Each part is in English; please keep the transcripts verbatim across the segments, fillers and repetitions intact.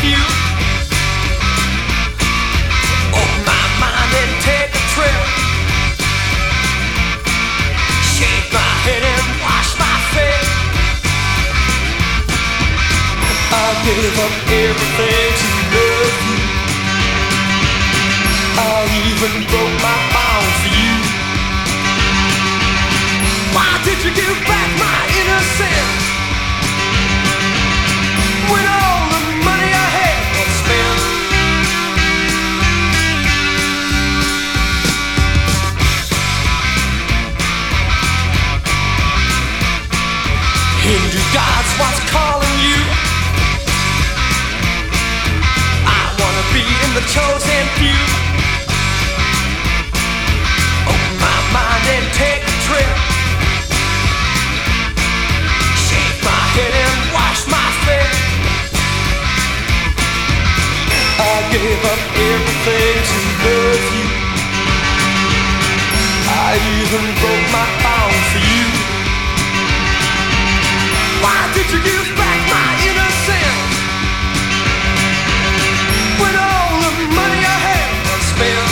few. Open my mind and take a trip. Shake my head and wash my face. I gave up everything to love you. I even broke my bound for you. Why did you give back my innocence? With all the money I had to spend. Hindu gods, what's calling you? I wanna be in the chosen few. Open my mind and take a trip. Shake my head and wash my face. I gave up everything to love you. I even broke my bound for you. Why did you give back my innocence? With all the money I had to spend.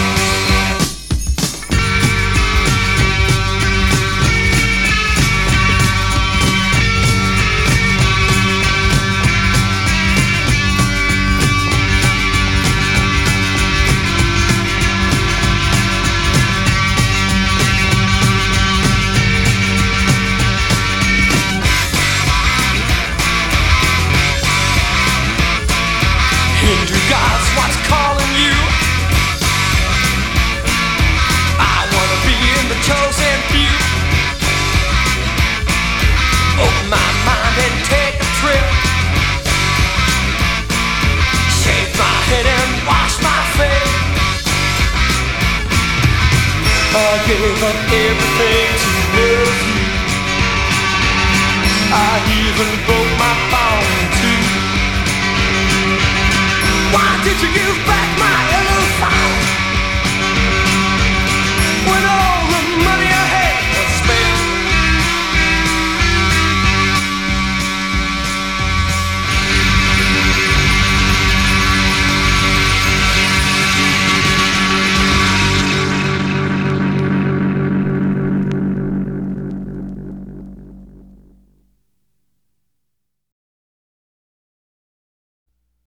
Hindu gods, what's calling you? I wanna be in the chosen few. Open my mind and take a trip. Shave my head and wash my face. I gave up everything to love you. I even broke my bound too. Why did you give back my innocence?